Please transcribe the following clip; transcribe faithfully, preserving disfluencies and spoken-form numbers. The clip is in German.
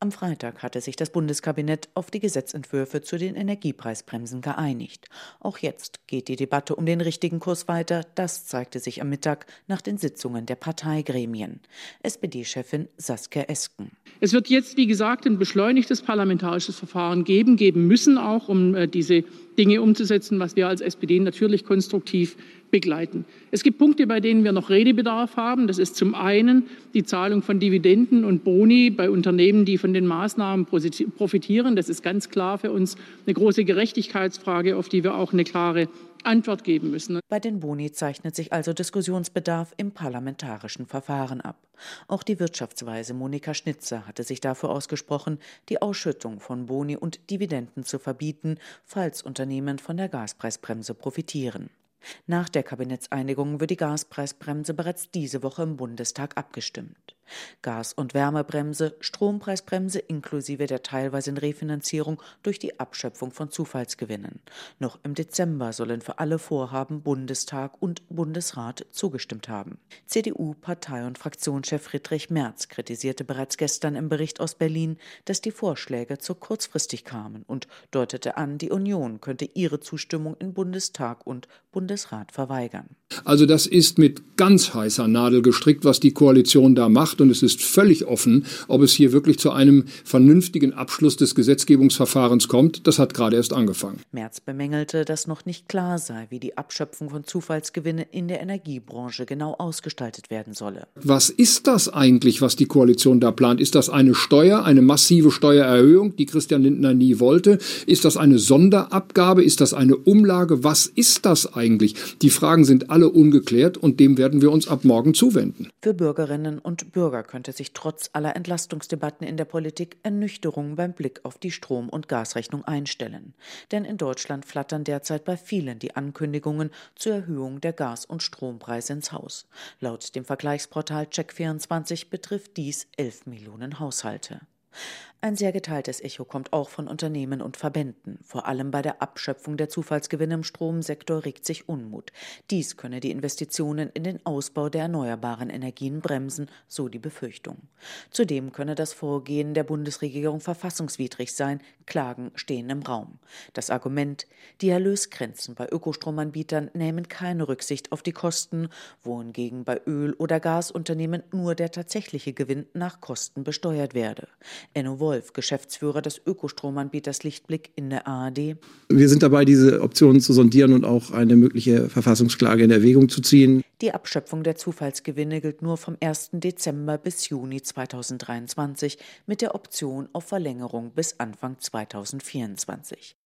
Am Freitag hatte sich das Bundeskabinett auf die Gesetzentwürfe zu den Energiepreisbremsen geeinigt. Auch jetzt geht die Debatte um den richtigen Kurs weiter. Das zeigte sich am Mittag nach den Sitzungen der Parteigremien. S P D-Chefin Saskia Esken. Es wird jetzt, wie gesagt, ein beschleunigtes parlamentarisches Verfahren geben, geben müssen auch, um äh, diese Dinge umzusetzen, was wir als S P D natürlich konstruktiv begleiten. Es gibt Punkte, bei denen wir noch Redebedarf haben. Das ist zum einen die Zahlung von Dividenden und Boni bei Unternehmen, die von den Maßnahmen profitieren. Das ist ganz klar für uns eine große Gerechtigkeitsfrage, auf die wir auch eine klare Antwort geben müssen. Bei den Boni zeichnet sich also Diskussionsbedarf im parlamentarischen Verfahren ab. Auch die Wirtschaftsweise Monika Schnitzer hatte sich dafür ausgesprochen, die Ausschüttung von Boni und Dividenden zu verbieten, falls Unternehmen von der Gaspreisbremse profitieren. Nach der Kabinettseinigung wird die Gaspreisbremse bereits diese Woche im Bundestag abgestimmt. Gas- und Wärmebremse, Strompreisbremse inklusive der teilweisen Refinanzierung durch die Abschöpfung von Zufallsgewinnen. Noch im Dezember sollen für alle Vorhaben Bundestag und Bundesrat zugestimmt haben. C D U-Partei- und Fraktionschef Friedrich Merz kritisierte bereits gestern im Bericht aus Berlin, dass die Vorschläge zu kurzfristig kamen und deutete an, die Union könnte ihre Zustimmung in Bundestag und Bundesrat verweigern. Also das ist mit ganz heißer Nadel gestrickt, was die Koalition da macht. Und es ist völlig offen, ob es hier wirklich zu einem vernünftigen Abschluss des Gesetzgebungsverfahrens kommt. Das hat gerade erst angefangen. Merz bemängelte, dass noch nicht klar sei, wie die Abschöpfung von Zufallsgewinne in der Energiebranche genau ausgestaltet werden solle. Was ist das eigentlich, was die Koalition da plant? Ist das eine Steuer, eine massive Steuererhöhung, die Christian Lindner nie wollte? Ist das eine Sonderabgabe? Ist das eine Umlage? Was ist das eigentlich? Die Fragen sind alle ungeklärt und dem werden wir uns ab morgen zuwenden. Für Bürgerinnen und Bürger könnte sich trotz aller Entlastungsdebatten in der Politik Ernüchterung beim Blick auf die Strom- und Gasrechnung einstellen. Denn in Deutschland flattern derzeit bei vielen die Ankündigungen zur Erhöhung der Gas- und Strompreise ins Haus. Laut dem Vergleichsportal Check vierundzwanzig betrifft dies elf Millionen Haushalte. Ein sehr geteiltes Echo kommt auch von Unternehmen und Verbänden. Vor allem bei der Abschöpfung der Zufallsgewinne im Stromsektor regt sich Unmut. Dies könne die Investitionen in den Ausbau der erneuerbaren Energien bremsen, so die Befürchtung. Zudem könne das Vorgehen der Bundesregierung verfassungswidrig sein. Klagen stehen im Raum. Das Argument, die Erlösgrenzen bei Ökostromanbietern nehmen keine Rücksicht auf die Kosten, wohingegen bei Öl- oder Gasunternehmen nur der tatsächliche Gewinn nach Kosten besteuert werde. Enno Wolf, Geschäftsführer des Ökostromanbieters Lichtblick in der A R D. Wir sind dabei, diese Optionen zu sondieren und auch eine mögliche Verfassungsklage in Erwägung zu ziehen. Die Abschöpfung der Zufallsgewinne gilt nur vom ersten Dezember bis Juni zweitausenddreiundzwanzig mit der Option auf Verlängerung bis Anfang zweitausendvierundzwanzig.